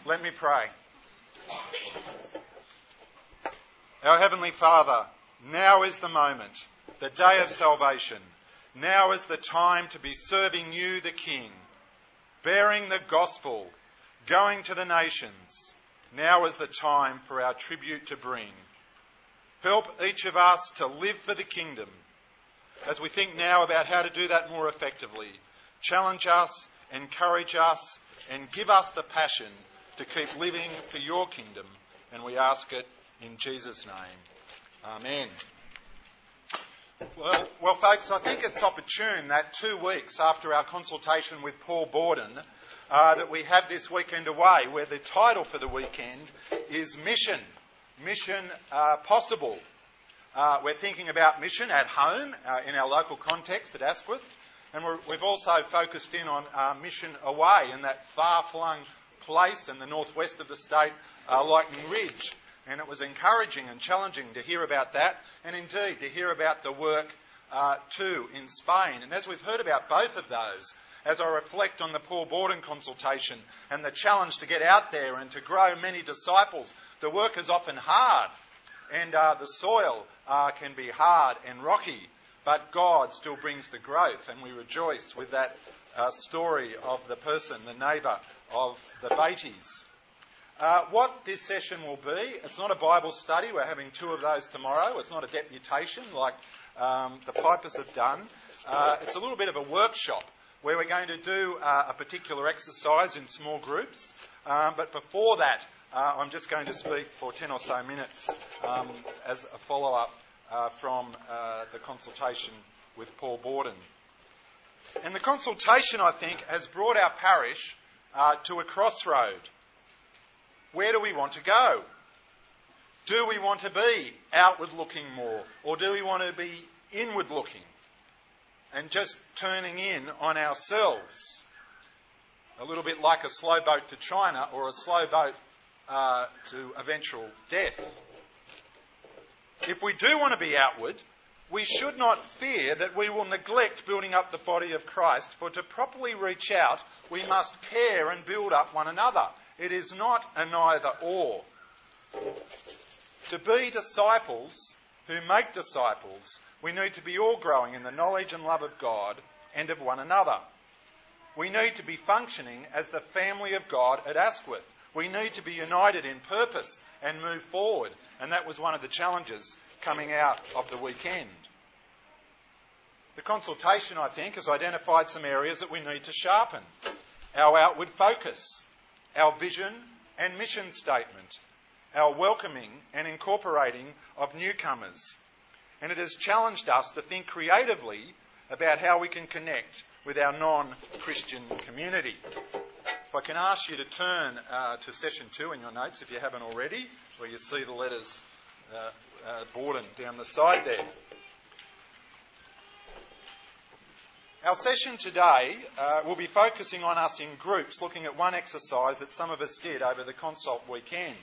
Let me pray. Our Heavenly Father, now is the moment, the day of salvation. Now is the time to be serving you, the King, bearing the gospel, going to the nations. Now is the time for our tribute to bring. Help each of us to live for the kingdom. As we think now about how to do that more effectively, challenge us, encourage us, and give us the passion to keep living for your kingdom. And we ask it in Jesus' name. Amen. Well, folks, I think it's opportune that 2 weeks after our consultation with Paul Borden that we have this weekend away, where the title for the weekend is Mission Possible. We're thinking about mission at home, in our local context at Asquith, and we've also focused in on mission away in that far-flung place in the northwest of the state, Lightning Ridge. And it was encouraging and challenging to hear about that, and indeed to hear about the work too in Spain. And as we've heard about both of those, as I reflect on the Paul Borden consultation and the challenge to get out there and to grow many disciples, the work is often hard, and the soil can be hard and rocky, but God still brings the growth, and we rejoice with that story of the person, the neighbour of the Beatties. What this session will be, it's not a Bible study. We're having 2 of those tomorrow. It's not a deputation like the Pipers have done. It's a little bit of a workshop where we're going to do a particular exercise in small groups. But before that, I'm just going to speak for 10 or so minutes as a follow-up from the consultation with Paul Borden. And the consultation, I think, has brought our parish to a crossroad. Where do we want to go? Do we want to be outward-looking more, or do we want to be inward-looking and just turning in on ourselves? A little bit like a slow boat to China or a slow boat to eventual death. If we do want to be outward, we should not fear that we will neglect building up the body of Christ, for to properly reach out, we must care and build up one another. It is not an either-or. To be disciples who make disciples, we need to be all growing in the knowledge and love of God and of one another. We need to be functioning as the family of God at Asquith. We need to be united in purpose and move forward. And that was one of the challenges coming out of the weekend. The consultation, I think, has identified some areas that we need to sharpen. Our outward focus, our vision and mission statement, our welcoming and incorporating of newcomers. And it has challenged us to think creatively about how we can connect with our non-Christian community. If I can ask you to turn to session 2 in your notes, if you haven't already, where you see the letters Borden down the side there. Our session today will be focusing on us in groups, looking at one exercise that some of us did over the consult weekend.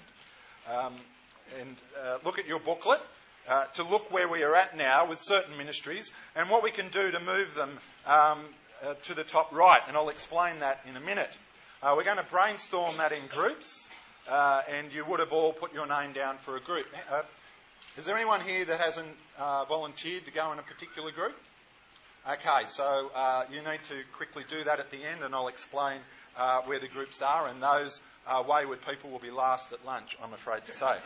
Look at your booklet to look where we are at now with certain ministries and what we can do to move them to the top right, and I'll explain that in a minute. We're going to brainstorm that in groups, and you would have all put your name down for a group. Is there anyone here that hasn't volunteered to go in a particular group? Okay, so you need to quickly do that at the end, and I'll explain where the groups are, and those wayward people will be last at lunch, I'm afraid to say.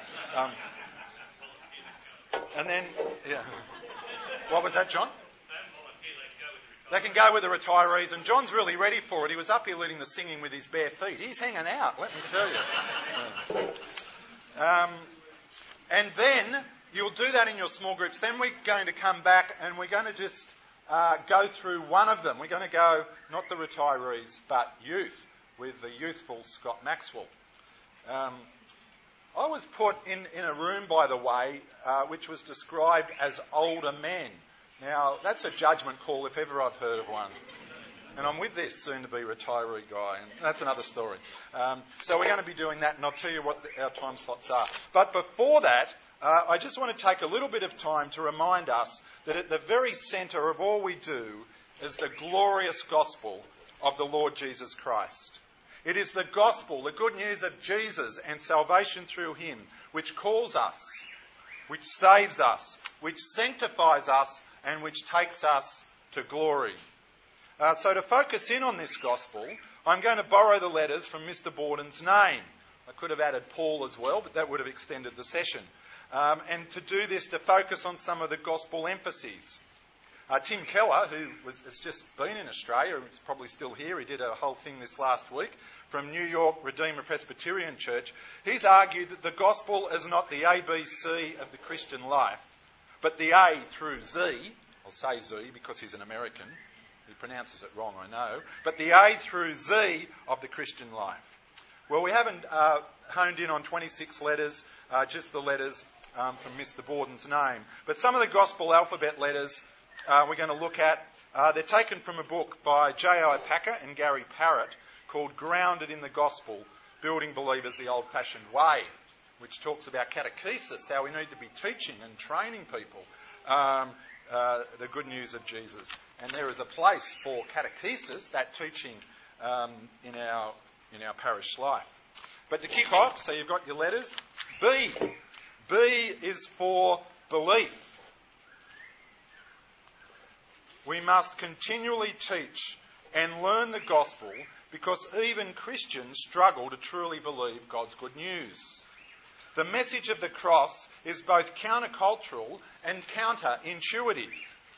And then, yeah. What was that, John? They can go with the retirees, and John's really ready for it. He was up here leading the singing with his bare feet. He's hanging out, let me tell you. And then you'll do that in your small groups. Then we're going to come back and we're going to just go through one of them. We're going to go, not the retirees, but youth, with the youthful Scott Maxwell. I was put in a room, by the way, which was described as older men. Now, that's a judgment call if ever I've heard of one. And I'm with this soon-to-be retiree guy, and that's another story. So we're going to be doing that, and I'll tell you what our time slots are. But before that, I just want to take a little bit of time to remind us that at the very centre of all we do is the glorious gospel of the Lord Jesus Christ. It is the gospel, the good news of Jesus and salvation through him, which calls us, which saves us, which sanctifies us, and which takes us to glory. So to focus in on this gospel, I'm going to borrow the letters from Mr. Borden's name. I could have added Paul as well, but that would have extended the session. And to do this, to focus on some of the gospel emphases. Tim Keller, who has just been in Australia, is probably still here, he did a whole thing this last week, from New York Redeemer Presbyterian Church, he's argued that the gospel is not the ABC of the Christian life, but the A through Z. I'll say Z because he's an American. He pronounces it wrong, I know. But the A through Z of the Christian life. Well, we haven't honed in on 26 letters, just the letters from Mr. Borden's name. But some of the gospel alphabet letters we're going to look at, they're taken from a book by J.I. Packer and Gary Parrott called Grounded in the Gospel, Building Believers the Old-Fashioned Way, which talks about catechesis, how we need to be teaching and training people the good news of Jesus. And there is a place for catechesis, that teaching in our parish life. But to kick off, so you've got your letters, B. B is for belief. We must continually teach and learn the gospel because even Christians struggle to truly believe God's good news. The message of the cross is both countercultural and counterintuitive.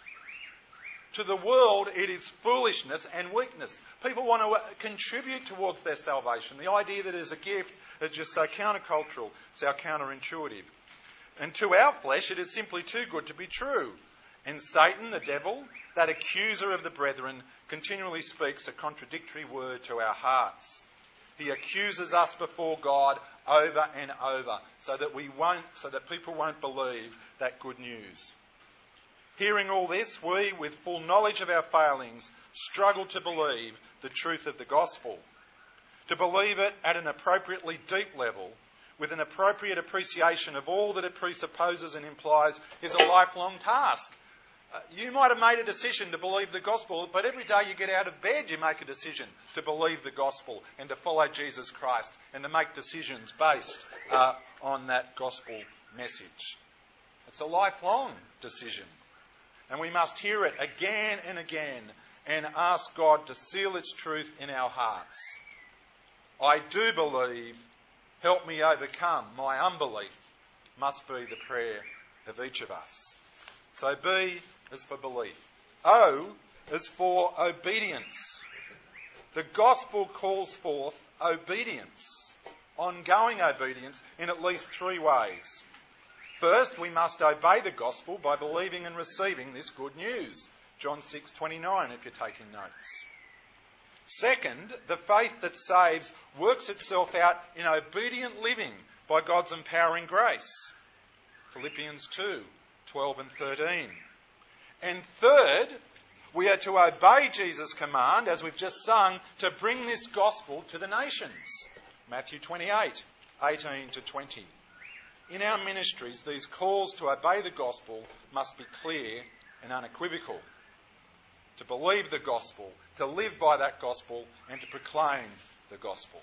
To the world, it is foolishness and weakness. People want to contribute towards their salvation. The idea that it is a gift is just so countercultural, so counterintuitive. And to our flesh, it is simply too good to be true. And Satan, the devil, that accuser of the brethren, continually speaks a contradictory word to our hearts. He accuses us before God over and over so that people won't believe that good news. Hearing all this, we, with full knowledge of our failings, struggle to believe the truth of the gospel. To believe it at an appropriately deep level, with an appropriate appreciation of all that it presupposes and implies, is a lifelong task. You might have made a decision to believe the gospel, but every day you get out of bed you make a decision to believe the gospel and to follow Jesus Christ and to make decisions based on that gospel message. It's a lifelong decision. And we must hear it again and again and ask God to seal its truth in our hearts. I do believe, help me overcome my unbelief, must be the prayer of each of us. So B is for belief. O is for obedience. The gospel calls forth obedience, ongoing obedience, in at least three ways. First, we must obey the gospel by believing and receiving this good news. John 6:29, if you're taking notes. Second, the faith that saves works itself out in obedient living by God's empowering grace. Philippians 2:12 and 13. And third, we are to obey Jesus' command, as we've just sung, to bring this gospel to the nations. Matthew 28:18 to 20. In our ministries, these calls to obey the gospel must be clear and unequivocal. To believe the gospel, to live by that gospel, and to proclaim the gospel.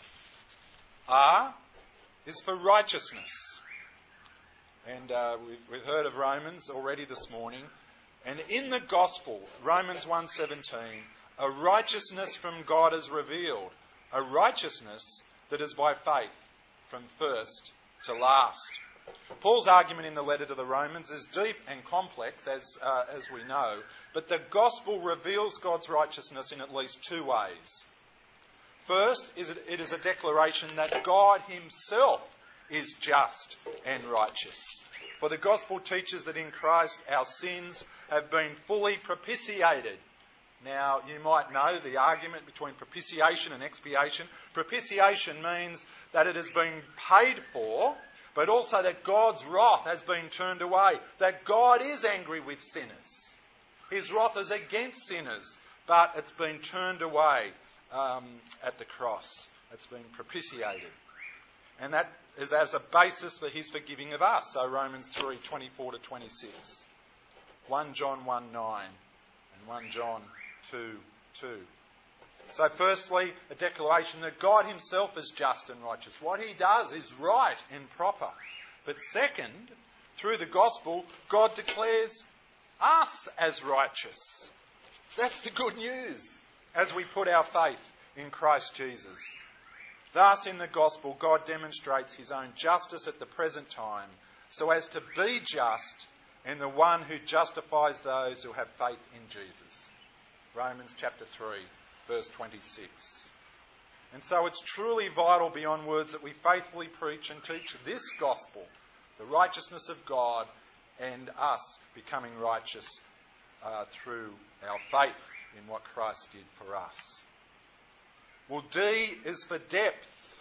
R is for righteousness. And we've heard of Romans already this morning. And in the gospel, Romans 1:17, a righteousness from God is revealed. A righteousness that is by faith from first to last. Paul's argument in the letter to the Romans is deep and complex, as we know, but the gospel reveals God's righteousness in at least two ways. First, it is a declaration that God himself is just and righteous. For the gospel teaches that in Christ our sins have been fully propitiated. Now, you might know the argument between propitiation and expiation. Propitiation means that it has been paid for, but also that God's wrath has been turned away, that God is angry with sinners. His wrath is against sinners, but it's been turned away at the cross. It's been propitiated. And that is as a basis for his forgiving of us. So Romans 3:24 to 26. 1 John 1:9 and 1 John 2:2. So firstly, a declaration that God himself is just and righteous. What he does is right and proper. But second, through the gospel, God declares us as righteous. That's the good news as we put our faith in Christ Jesus. Thus, in the gospel, God demonstrates his own justice at the present time so as to be just and the one who justifies those who have faith in Jesus. Romans chapter 3, verse 26. And so it's truly vital beyond words that we faithfully preach and teach this gospel, the righteousness of God and us becoming righteous through our faith in what Christ did for us. Well, D is for depth.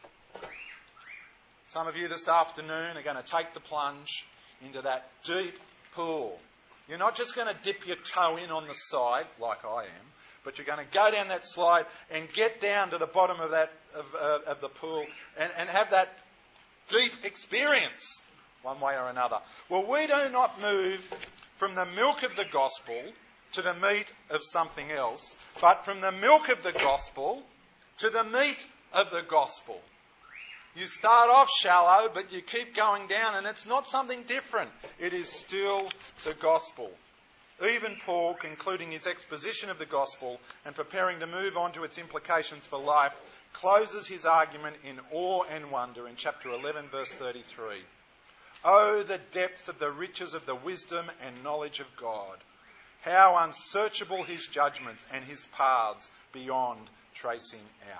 Some of you this afternoon are going to take the plunge into that deep pool. You're not just going to dip your toe in on the side, like I am, but you're going to go down that slide and get down to the bottom of that of the pool and have that deep experience, one way or another. Well, we do not move from the milk of the gospel to the meat of something else, but from the milk of the gospel to the meat of the gospel. You start off shallow, but you keep going down, and it's not something different. It is still the gospel. Even Paul, concluding his exposition of the gospel and preparing to move on to its implications for life, closes his argument in awe and wonder in chapter 11, verse 33. Oh, the depth of the riches of the wisdom and knowledge of God! How unsearchable his judgments and his paths beyond tracing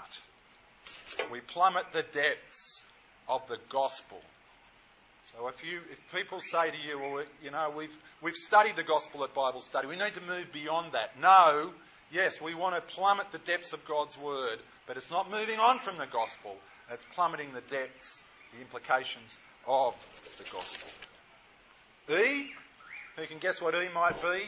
out. We plummet the depths of the gospel. So if people say to you, well, you know, we've studied the gospel at Bible study, we need to move beyond that. No, yes, we want to plummet the depths of God's word, but it's not moving on from the gospel. It's plummeting the depths, the implications of the gospel. E, who can guess what E might be?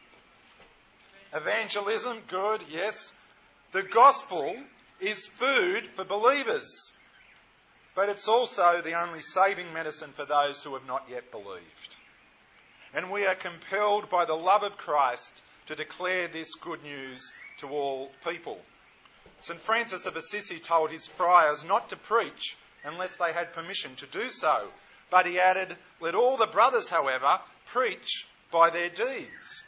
Evangelism, good, yes. The gospel is food for believers, but it's also the only saving medicine for those who have not yet believed. And we are compelled by the love of Christ to declare this good news to all people. St. Francis of Assisi told his friars not to preach unless they had permission to do so, but he added, let all the brothers, however, preach by their deeds.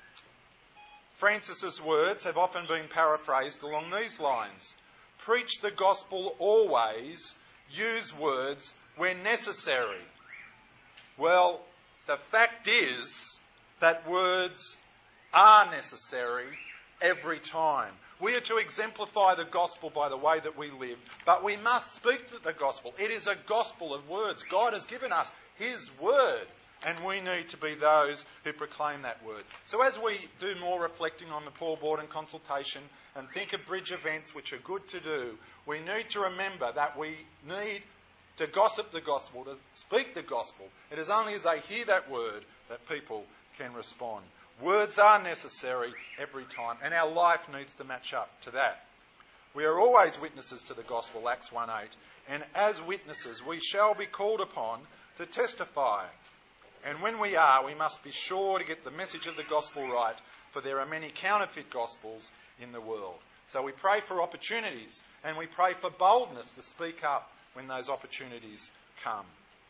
Francis's words have often been paraphrased along these lines. Preach the gospel always, use words when necessary. Well, the fact is that words are necessary every time. We are to exemplify the gospel by the way that we live, but we must speak to the gospel. It is a gospel of words. God has given us his word, and we need to be those who proclaim that word. So as we do more reflecting on the Paul Board and consultation and think of bridge events, which are good to do, we need to remember that we need to gossip the gospel, to speak the gospel. It is only as they hear that word that people can respond. Words are necessary every time, and our life needs to match up to that. We are always witnesses to the gospel, Acts 1:8, and as witnesses we shall be called upon to testify. And when we are, we must be sure to get the message of the gospel right, for there are many counterfeit gospels in the world. So we pray for opportunities, and we pray for boldness to speak up when those opportunities come.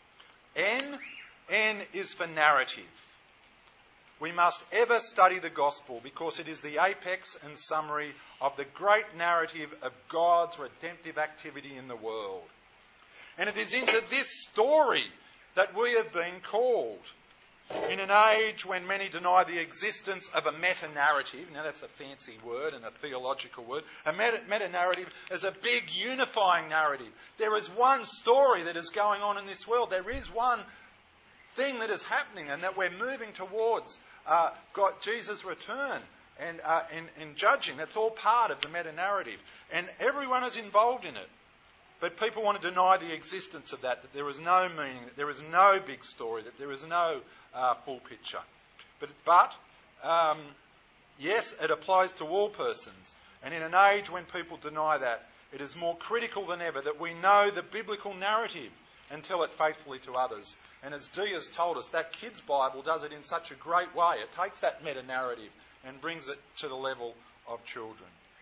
N is for narrative. We must ever study the gospel because it is the apex and summary of the great narrative of God's redemptive activity in the world. And it is into this story that we have been called. In an age when many deny the existence of a meta-narrative, now that's a fancy word and a theological word, a meta-narrative is a big unifying narrative. There is one story that is going on in this world. There is one thing that is happening and that we're moving towards God, Jesus' return and judging. That's all part of the meta-narrative. And everyone is involved in it. But people want to deny the existence of that there is no meaning, that there is no big story, that there is no full picture. But yes, it applies to all persons. And in an age when people deny that, it is more critical than ever that we know the biblical narrative and tell it faithfully to others. And as Dee has told us, that kids' Bible does it in such a great way. It takes that meta-narrative and brings it to the level of children.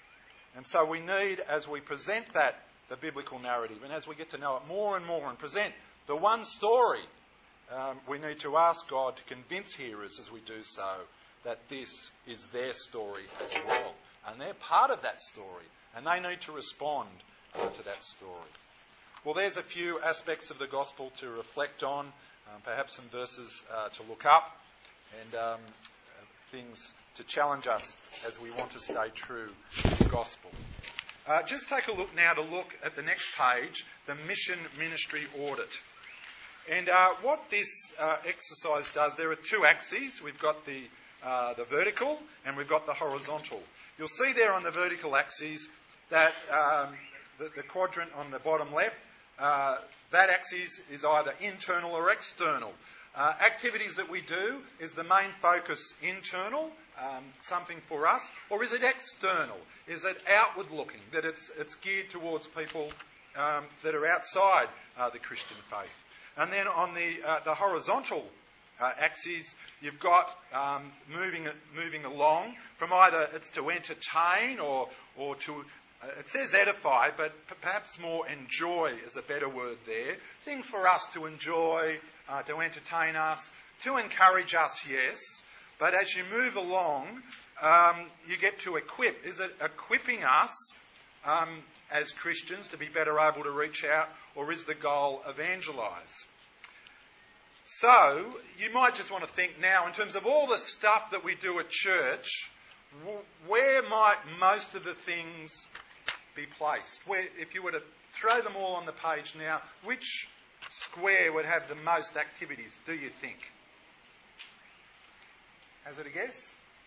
And so we need, as we present the biblical narrative, and as we get to know it more and more and present the one story, we need to ask God to convince hearers as we do so that this is their story as well. And they're part of that story, and they need to respond to that story. Well, there's a few aspects of the gospel to reflect on, perhaps some verses to look up, and things to challenge us as we want to stay true to the gospel. Just take a look now to look at the next page, the mission ministry audit. And what this exercise does, there are two axes. We've got the vertical and we've got the horizontal. You'll see there on the vertical axis that the quadrant on the bottom left, that axis is either internal or external. Activities that we do, is the main focus internal, something for us, or is it external? Is it outward looking, that it's geared towards people that are outside the Christian faith? And then on the horizontal axis, you've got moving along from either it's to entertain or to it says edify, but perhaps more enjoy is a better word there. Things for us to enjoy, to entertain us, to encourage us, yes. But as you move along, you get to equip. Is it equipping us as Christians to be better able to reach out, or is the goal evangelise? So, you might just want to think now, in terms of all the stuff that we do at church, where might most of the things be placed? Where, if you were to throw them all on the page now, which square would have the most activities, do you think? Has it a guess?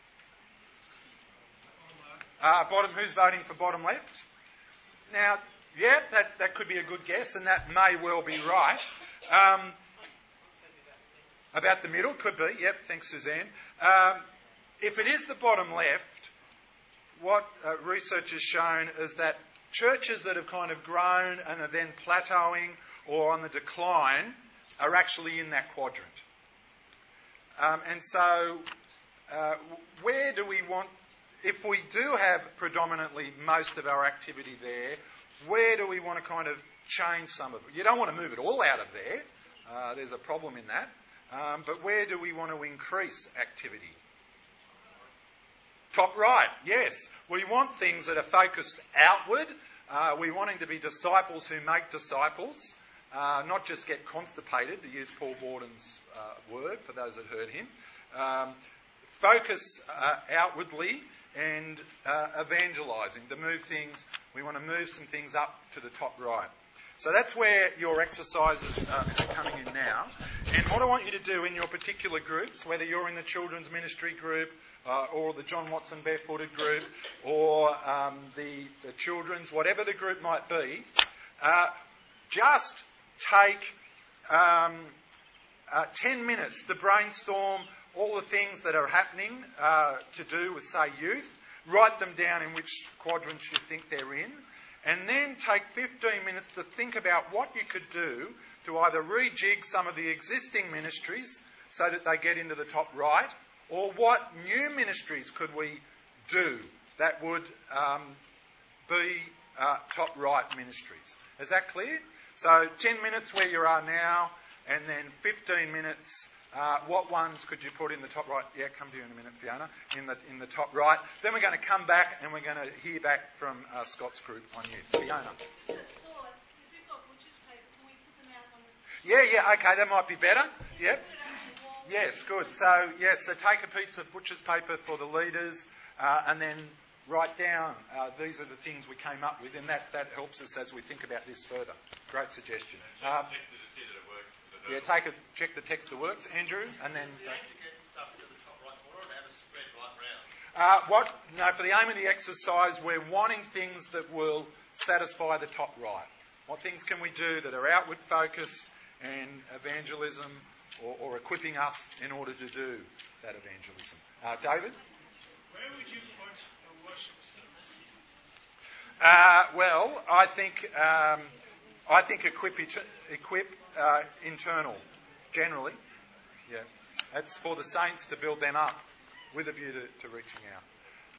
Bottom. Who's voting for bottom left? Now, yeah, that could be a good guess, and that may well be right. About the middle, could be. Yep, thanks, Suzanne. If it is the bottom left, what research has shown is that churches that have kind of grown and are then plateauing or on the decline are actually in that quadrant. And so, where do we want, if we do have predominantly most of our activity there, where do we want to kind of change some of it? You don't want to move it all out of there. There's a problem in that. But where do we want to increase activity? Top right, yes. We want things that are focused outward. We're wanting to be disciples who make disciples, not just get constipated, to use Paul Borden's word, for those that heard him. Focus outwardly and evangelising, to move things. We want to move some things up to the top right. So that's where your exercises are coming in now. And what I want you to do in your particular groups, whether you're in the children's ministry group, or the John Watson Barefooted group, or the children's, whatever the group might be, just take 10 minutes to brainstorm all the things that are happening to do with, say, youth. Write them down in which quadrants you think they're in. And then take 15 minutes to think about what you could do to either rejig some of the existing ministries so that they get into the top right, or what new ministries could we do that would be top right ministries. Is that clear? So 10 minutes where you are now, and then 15 minutes, what ones could you put in the top right? Yeah, come to you in a minute, Fiona. In the top right. Then we're going to come back and we're going to hear back from Scott's group on you. Fiona. Yeah, okay, that might be better. Yep. Yes, good. So take a piece of butcher's paper for the leaders, and then write down, these are the things we came up with, and that helps us as we think about this further. Great suggestion. Check the text that works, Andrew, and then... For the aim of the exercise, we're wanting things that will satisfy the top right. What things can we do that are outward focused and evangelism, or equipping us in order to do that evangelism? David? Where would you put a worship service? I think equip internal, generally. Yeah, that's for the saints to build them up with a view to reaching out.